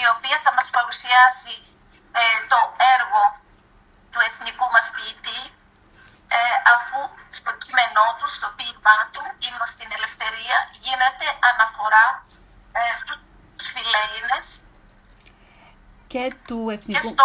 η οποία θα μας παρουσιάσει το έργο του εθνικού μας ποιητή, αφού στο κείμενό του, στο ποίημά του, «Ύμνος στην Ελευθερία», γίνεται αναφορά στους Φιλέλληνες και του εθνικού. Και στο...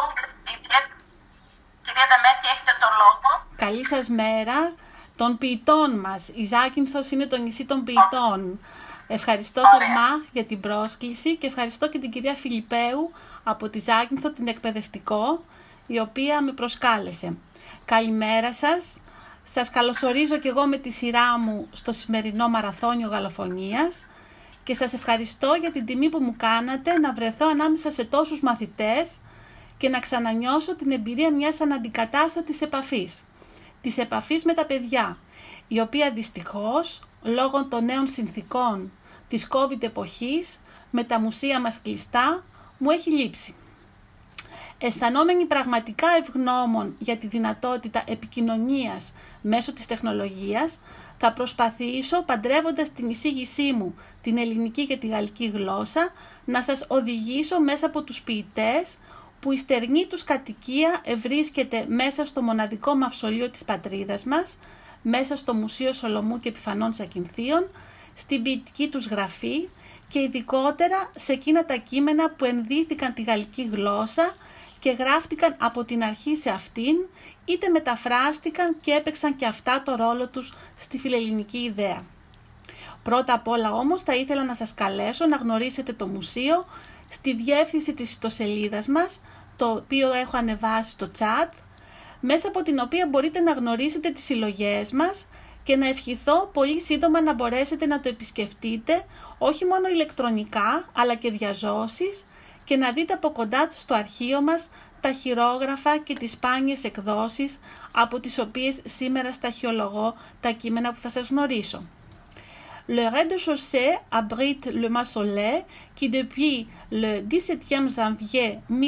Κυρία Δεμέτη, έχετε το λόγο. Καλή σας μέρα. Των ποιητών μας. Η Ζάκυνθος είναι το νησί των ποιητών. Ευχαριστώ θερμά για την πρόσκληση και ευχαριστώ και την κυρία Φιλιππέου από τη Ζάκυνθο, την εκπαιδευτικό, η οποία με προσκάλεσε. Καλημέρα σας. Σας καλωσορίζω και εγώ με τη σειρά μου στο σημερινό μαραθώνιο γαλλοφωνίας και σας ευχαριστώ για την τιμή που μου κάνατε να βρεθώ ανάμεσα σε τόσους μαθητές και να ξανανιώσω την εμπειρία μιας αναντικατάστατης επαφής. Της επαφής με τα παιδιά, η οποία δυστυχώς, λόγω των νέων συνθήκων της COVID εποχής, με τα μουσεία μας κλειστά, μου έχει λείψει. Αισθανόμενοι πραγματικά ευγνώμων για τη δυνατότητα επικοινωνίας μέσω της τεχνολογίας, θα προσπαθήσω, παντρεύοντας την εισήγησή μου την ελληνική και τη γαλλική γλώσσα, να σας οδηγήσω μέσα από τους ποιητές που η στερνή τους κατοικία ευρίσκεται μέσα στο μοναδικό μαυσολείο της πατρίδας μας, μέσα στο Μουσείο Σολομού και Επιφανών Ζακυνθίων, στην ποιητική τους γραφή και ειδικότερα σε εκείνα τα κείμενα που ενδύθηκαν τη γαλλική γλώσσα και γράφτηκαν από την αρχή σε αυτήν, είτε μεταφράστηκαν και έπαιξαν και αυτά το ρόλο τους στη φιλελληνική ιδέα. Πρώτα απ' όλα όμως θα ήθελα να σας καλέσω να γνωρίσετε το μουσείο στη διεύθυνση της ιστοσελίδας μας, το οποίο έχω ανεβάσει στο chat, μέσα από την οποία μπορείτε να γνωρίσετε τις συλλογές μας και να ευχηθώ πολύ σύντομα να μπορέσετε να το επισκεφτείτε, όχι μόνο ηλεκτρονικά, αλλά και διαζώσεις, και να δείτε από κοντά στο αρχείο μας τα χειρόγραφα και τις σπάνιες εκδόσεις από τις οποίες σήμερα σταχυολογώ τα κείμενα που θα σας γνωρίσω. Le rez-de-chaussée abrite le mausolée qui, depuis le 17e janvier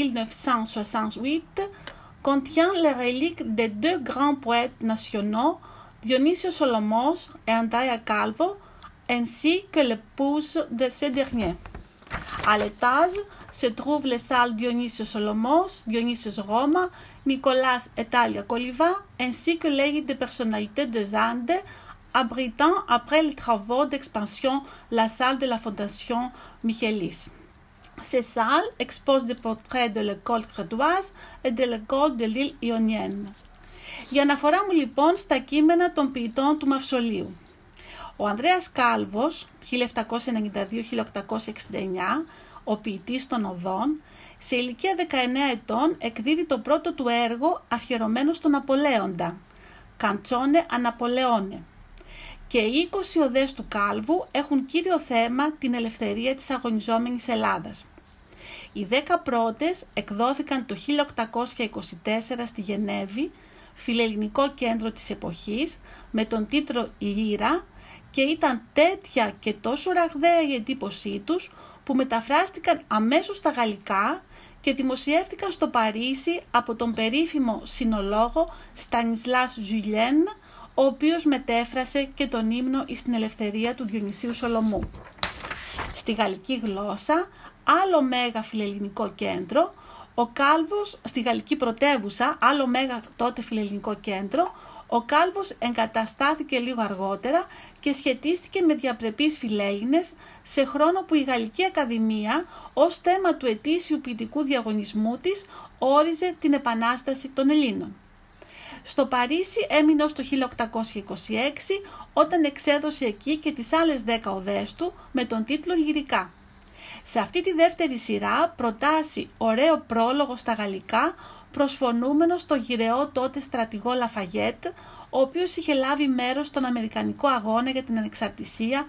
1968, contient les reliques des deux grands poètes nationaux, Dionysio Solomos et Andrea Calvo, ainsi que l'épouse de ce dernier. À l'étage se trouvent les salles Dionysio Solomos, Dionysios Roma, Nicolas et Talia Coliva, ainsi que l'œil des personnalités de Zande, abritant après les travaux d'expansion la salle de la Fondation Michelis. Ces salles exposent des portraits de l'école crétoise et de l'école de l'île Ionienne. Η αναφορά μου λοιπόν στα κείμενα των ποιητών του Μαυσολείου. Ο Ανδρέας Κάλβος, 1792-1869, ο ποιητής των Οδών, σε ηλικία 19 ετών εκδίδει το πρώτο του έργο αφιερωμένο στον Ναπολέοντα, «Καντσόνε Αναπολεόνε». Και οι 20 οδές του Κάλβου έχουν κύριο θέμα την ελευθερία της αγωνιζόμενης Ελλάδας. Οι 10 πρώτες εκδόθηκαν το 1824 στη Γενέβη, φιλελληνικό κέντρο της εποχής, με τον τίτλο «Λύρα», και ήταν τέτοια και τόσο ραγδαία η εντύπωσή τους που μεταφράστηκαν αμέσως στα γαλλικά και δημοσιεύτηκαν στο Παρίσι από τον περίφημο συνολόγο Στανισλάς Ζουλιέν, ο οποίος μετέφρασε και τον ύμνο εις την ελευθερία του Διονυσίου Σολομού. Στη γαλλική γλώσσα, άλλο μέγα φιλελληνικό κέντρο, ο Κάλβος, στη γαλλική πρωτεύουσα, άλλο μέγα τότε φιλελληνικό κέντρο, ο Κάλβος εγκαταστάθηκε λίγο αργότερα και σχετίστηκε με διαπρεπείς φιλέλληνες σε χρόνο που η Γαλλική Ακαδημία ως θέμα του ετήσιου ποιητικού διαγωνισμού της όριζε την Επανάσταση των Ελλήνων. Στο Παρίσι έμεινε ως το 1826, όταν εξέδωσε εκεί και τις άλλες 10 οδές του με τον τίτλο «Λυρικά». Σε αυτή τη δεύτερη σειρά προτάσει ωραίο πρόλογο στα γαλλικά, προσφωνούμενο στο γυρεό τότε στρατηγό Λαφαγέτ, ο οποίος είχε λάβει μέρος στον Αμερικανικό αγώνα για την ανεξαρτησία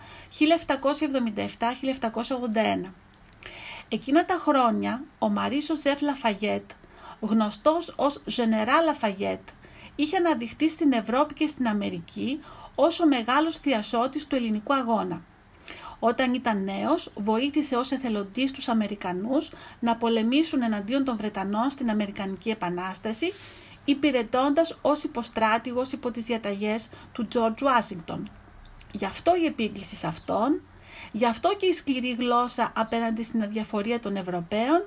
1777-1781. Εκείνα τα χρόνια, ο Μαρί Ζωζέφ Λαφαγέτ, γνωστός ως Γενεράλ Λαφαγέτ, είχε αναδειχθεί στην Ευρώπη και στην Αμερική ως ο μεγάλος θειασότης του ελληνικού αγώνα. Όταν ήταν νέος, βοήθησε ως εθελοντής τους Αμερικανούς να πολεμήσουν εναντίον των Βρετανών στην Αμερικανική Επανάσταση, υπηρετώντας ως υποστράτηγος υπό τις διαταγές του George Washington. Γι' αυτό η επίκληση σε αυτόν, γι' αυτό και η σκληρή γλώσσα απέναντι στην αδιαφορία των Ευρωπαίων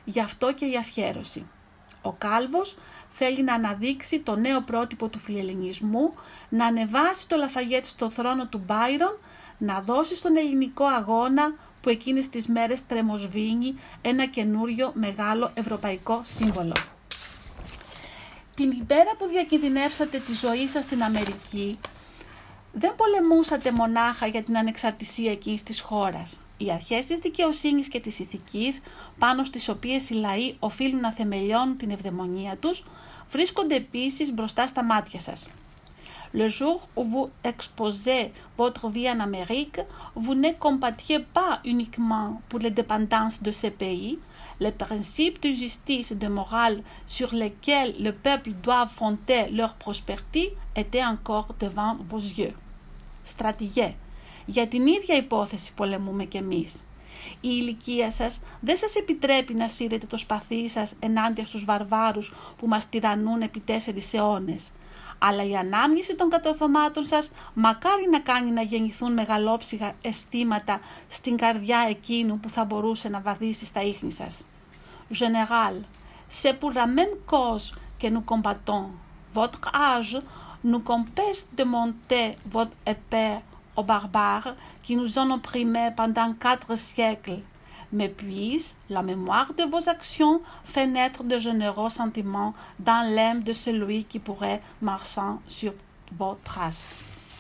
γι' αυτό και η αφιέρωση. Ο Κάλβος θέλει να αναδείξει το νέο πρότυπο του φιλελληνισμού, να ανεβάσει το Λαφαγέτ στο θρόνο του Μπάιρον, να δώσει στον ελληνικό αγώνα που εκείνες τις μέρες τρεμοσβήνει ένα καινούριο μεγάλο ευρωπαϊκό σύμβολο. Την ημέρα που διακινδυνεύσατε τη ζωή σας στην Αμερική, δεν πολεμούσατε μονάχα για την ανεξαρτησία εκείνης της χώρας. Οι αρχές της δικαιοσύνης και της ηθικής, πάνω στις οποίες οι λαοί οφείλουν να θεμελιώνουν την ευδαιμονία τους, βρίσκονται επίσης μπροστά στα μάτια σας. Le jour où vous exposez votre vie en Amérique, vous ne combattiez pas uniquement pour l'indépendance de ce pays, les principes de justice et de morale sur lesquels le peuple doit fonder leur prospérité étaient encore devant vos yeux. Στρατηγέ, για την ίδια υπόθεση πολεμούμε κι εμείς. Η ηλικία σας δεν σας επιτρέπει να σύρετε το σπαθί σας ενάντια στους βαρβάρους που μας τυραννούν επί 4 αιώνες. Αλλά η ανάμνηση των κατορθωμάτων σας μακάρι να κάνει να γεννηθούν μεγαλόψυχα αισθήματα στην καρδιά εκείνου που θα μπορούσε να βαδίσει στα ίχνη σας. Général, c'est pour la même cause que nous combattons. Votre âge nous empêche de monter votre épée aux barbares qui nous ont opprimés pendant 4 siècles. Mais puis, la mémoire de vos actions fait naître de généreux sentiments dans l'âme de celui qui pourrait marcher sur vos traces.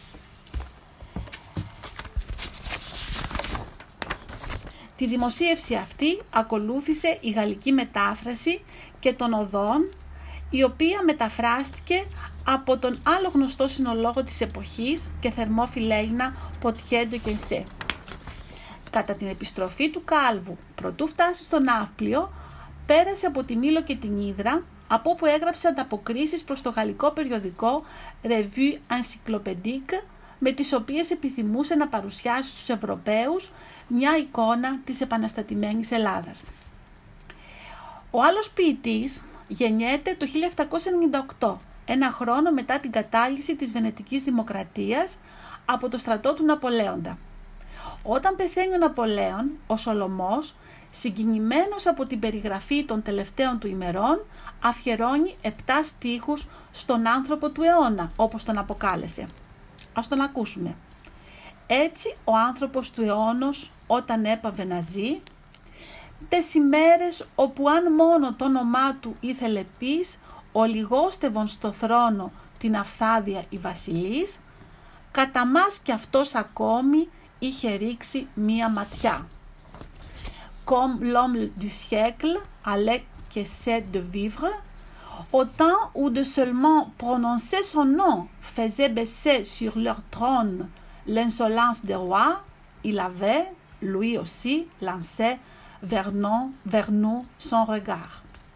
Τη δημοσίευση αυτή ακολούθησε η γαλλική μετάφραση και των οδών, η οποία μεταφράστηκε από τον άλλο γνωστό συνολόγο της εποχής και θερμό φιλέλληνα Ποτιέ ντε Κενσέ. Κατά την επιστροφή του Κάλβου, προτού φτάσει στο Ναύπλιο, πέρασε από τη Μήλο και την Ύδρα, από όπου έγραψε ανταποκρίσεις προς το γαλλικό περιοδικό Revue Encyclopédique, με τις οποίες επιθυμούσε να παρουσιάσει στους Ευρωπαίους μια εικόνα της επαναστατημένης Ελλάδας. Ο άλλος ποιητής γεννιέται το 1798, ένα χρόνο μετά την κατάλυση της Βενετικής Δημοκρατίας από το στρατό του Ναπολέοντα. Όταν πεθαίνει ο Ναπολέον, ο Σολωμός, συγκινημένος από την περιγραφή των τελευταίων του ημερών, αφιερώνει 7 στίχους στον άνθρωπο του αιώνα, όπως τον αποκάλεσε. Ας τον ακούσουμε. Έτσι ο άνθρωπος του αιώνος όταν έπαβε να ζει, τες ημέρες όπου αν μόνο το όνομά του ήθελε πεις, ο λιγόστευον στο θρόνο την αυθάδεια η βασιλής, κατά μας κι αυτός ακόμη είχε ρίξει μία ματιά. Comme l'homme du siècle allait qu'essaie de vivre, au temps où de seulement prononcer son nom faisait baisser sur leur trône l'insolence des rois, il avait, lui aussi, lancé vers nous son regard.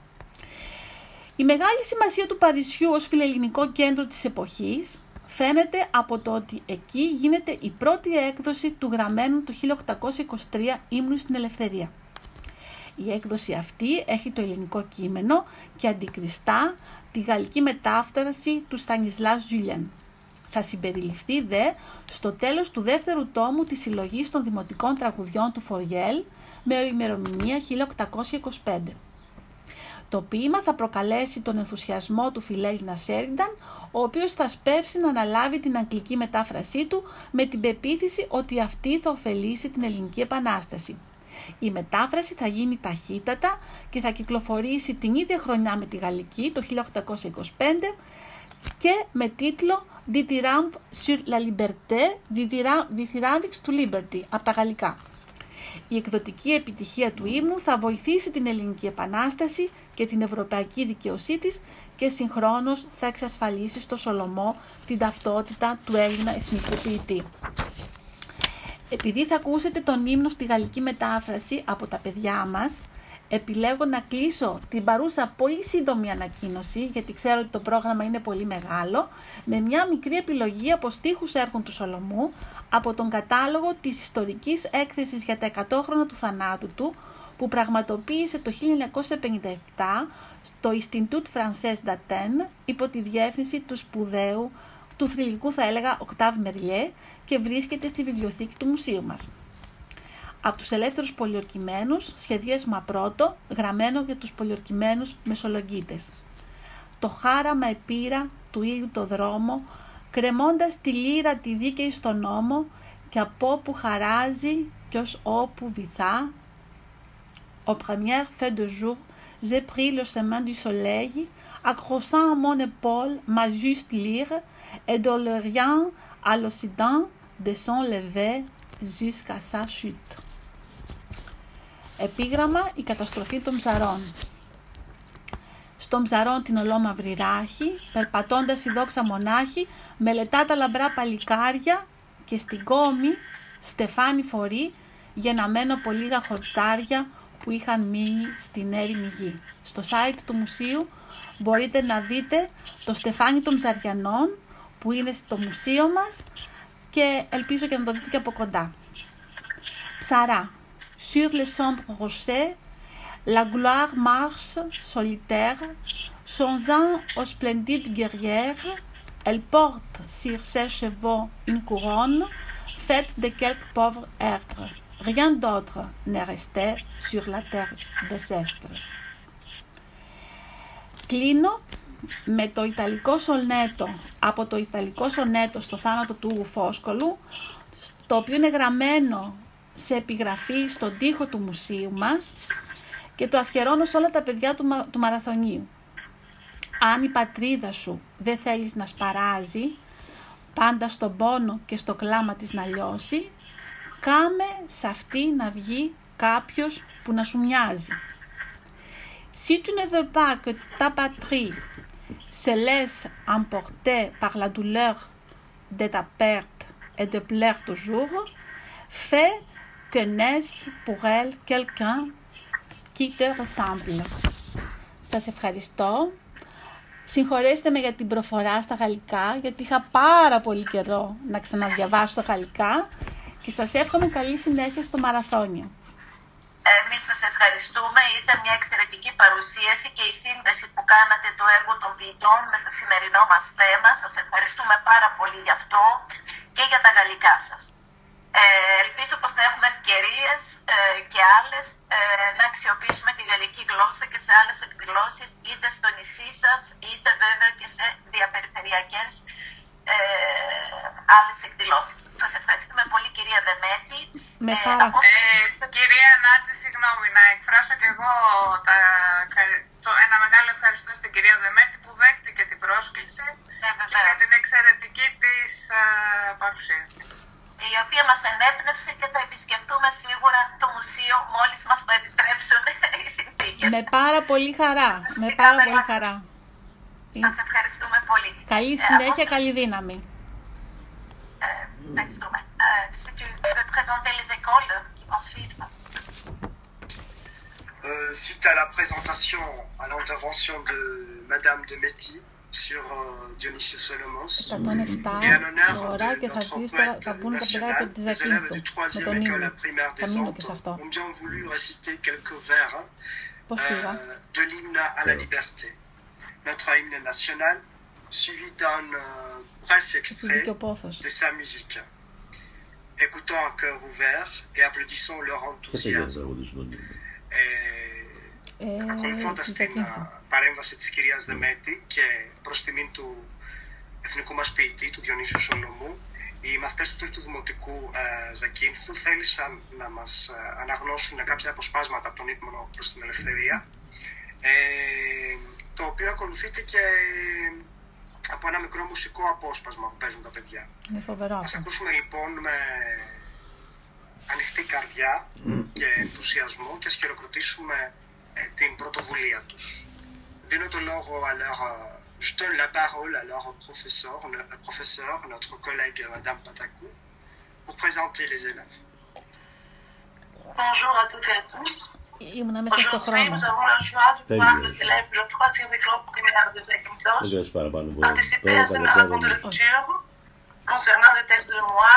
Η μεγάλη σημασία του Παρισιού ως φιλελληνικό κέντρο της εποχής φαίνεται από το ότι εκεί γίνεται η πρώτη έκδοση του γραμμένου του 1823 ύμνου στην Ελευθερία. Η έκδοση αυτή έχει το ελληνικό κείμενο και αντικριστά τη γαλλική μετάφραση του Στανισλάς Ζουλιέν. Θα συμπεριληφθεί δε στο τέλος του δεύτερου τόμου της συλλογής των δημοτικών τραγουδιών του Φοριέλ με ημερομηνία 1825. Το ποίημα θα προκαλέσει τον ενθουσιασμό του φιλέλληνα Σέρινταν, ο οποίος θα σπεύσει να αναλάβει την αγγλική μετάφρασή του με την πεποίθηση ότι αυτή θα ωφελήσει την ελληνική επανάσταση. Η μετάφραση θα γίνει ταχύτατα και θα κυκλοφορήσει την ίδια χρονιά με τη γαλλική, το 1825, και με τίτλο «Dithyrambe sur la liberté, Dithyrambics to liberty» από τα γαλλικά. Η εκδοτική επιτυχία του ύμνου θα βοηθήσει την ελληνική επανάσταση και την ευρωπαϊκή δικαιοσύνη της και συγχρόνως θα εξασφαλίσει στο Σολωμό την ταυτότητα του Έλληνα εθνικού ποιητή. Επειδή θα ακούσετε τον ύμνο στη γαλλική μετάφραση από τα παιδιά μας, επιλέγω να κλείσω την παρούσα πολύ σύντομη ανακοίνωση, γιατί ξέρω ότι το πρόγραμμα είναι πολύ μεγάλο, με μια μικρή επιλογή από στίχους έργων του Σολωμού από τον κατάλογο της ιστορικής έκθεσης για τα 100 χρόνια του θανάτου του, που πραγματοποίησε το 1957 στο Institut Français d'Athènes υπό τη διεύθυνση του σπουδαίου, του θρυλικού θα έλεγα, Οκτάβ Μερλιέ, και βρίσκεται στη βιβλιοθήκη του μουσείου μας. από τους ελεύθερους πολιορκημένους, σχεδίασμα πρώτο, γραμμένο για τους πολιορκημένους μεσολογγίτες. Το χάραμα επήρα του ήλιου το δρόμο, κρεμώντας τη λύρα τη δίκαιη στον νόμο, και από όπου χαράζει κι ως όπου βυθά. Aux premières feux de jour, j'ai pris le chemin du soleil, accrochant à mon épaule ma juste lyre, et de l'Orient à l'Occident, de son lever jusqu'à sa chute. Επίγραμμα «Η καταστροφή των ψαρών». Στον ψαρών την ολόμαυρη ράχη, περπατώντας η δόξα μονάχη, μελετά τα λαμπρά παλικάρια, και στην κόμη στεφάνι φορεί, γενναμένο από λίγα χορτάρια που είχαν μείνει στην έρημη γη. Στο site του μουσείου μπορείτε να δείτε το στεφάνι των ψαριανών που είναι στο μουσείο μας και ελπίζω και να το δείτε και από κοντά. Ψαρά. Sur les sombres rochers, la gloire marche solitaire, songeant aux splendides guerrières. Elle porte sur ses chevaux une couronne faite de quelques pauvres herbes. Rien d'autre n'est resté sur la terre désastre. Κλείνω με το Ιταλικό σονέτο, από το Ιταλικό σονέτο στο θάνατο του Φόσκολου, το οποίο είναι γραμμένο σε επιγραφή στον τοίχο του μουσείου μας και το αφιερώνω σε όλα τα παιδιά του μαραθωνίου. Αν η πατρίδα σου δεν θέλεις να σπαράζει, πάντα στον πόνο και στο κλάμα της να λιώσει, κάμε σε αυτή να βγει κάποιος που να σου μοιάζει. Si tu ne veux pas que ta patrie se laisse emporter par la douleur de ta perte et de pleurer toujours, fais que naisse pour elle quelqu'un qui te ressemble. Σας ευχαριστώ. Συγχωρέστε με για την προφορά στα γαλλικά, γιατί είχα πάρα πολύ καιρό να ξαναδιαβάσω τα γαλλικά και σας εύχομαι καλή συνέχεια στο μαραθώνιο. Εμείς σας ευχαριστούμε. Ήταν μια εξαιρετική παρουσίαση και η σύνδεση που κάνατε του έργου των ποιητών με το σημερινό μας θέμα. Σας ευχαριστούμε πάρα πολύ γι' αυτό και για τα γαλλικά σας. Ελπίζω πως θα έχουμε ευκαιρίες και άλλες να αξιοποιήσουμε τη γαλλική γλώσσα και σε άλλες εκδηλώσεις, είτε στο νησί σας, είτε βέβαια και σε διαπεριφερειακές άλλες εκδηλώσεις. Σας ευχαριστούμε πολύ, κυρία Δεμέτη. Κυρία Νάτση, συγγνώμη, να εκφράσω και εγώ ένα μεγάλο ευχαριστώ στην κυρία Δεμέτη που δέχτηκε την πρόσκληση και για την εξαιρετική της παρουσίαση, η οποία μας ενέπνευσε και θα επισκεφτούμε σίγουρα το μουσείο μόλις μας το επιτρέψουν οι συνθήκες. Με πάρα πολύ χαρά. Με πάρα πολύ χαρά. Σας ευχαριστούμε πολύ. Καλή συνέχεια, καλή δύναμη. Ευχαριστούμε. Si tu veux présenter les écoles qui vont suivre. Suite à la présentation, à l'intervention de Madame de Métis sur Dionysios Solomos, et en l'honneur de notre poète national, les élèves du 3e école primaire des Andes ont bien voulu réciter quelques vers de l'hymne à la liberté. Notre hymne national, suivi d'un bref extrait de sa musique. Écoutons un cœur ouvert et applaudissons leur enthousiasme. Ακολουθώντας την παρέμβαση της κυρίας Δεμέτη και προς τιμήν του εθνικού μας ποιητή, του Διονύσιου Σολομού, οι μαθητές του Τρίτου Δημοτικού Ζακίνθου θέλησαν να μας αναγνώσουν κάποια αποσπάσματα από τον ύπνο προς την ελευθερία, το οποίο ακολουθείται και από ένα μικρό μουσικό απόσπασμα που παίζουν τα παιδιά. Ας ακούσουμε λοιπόν με ανοιχτή καρδιά και ενθουσιασμό και ας χειροκροτήσουμε την πρωτοβουλία τους. Δίνω το λόγο je donne la parole à leur professeur, notre collègue Madame Patakou, pour présenter les élèves. Bonjour à toutes et à tous. Aujourd'hui, nous avons la joie de voir les élèves de la 3e école primaire de Zakynthos participer à ce marathon de lecture concernant des textes de mémoire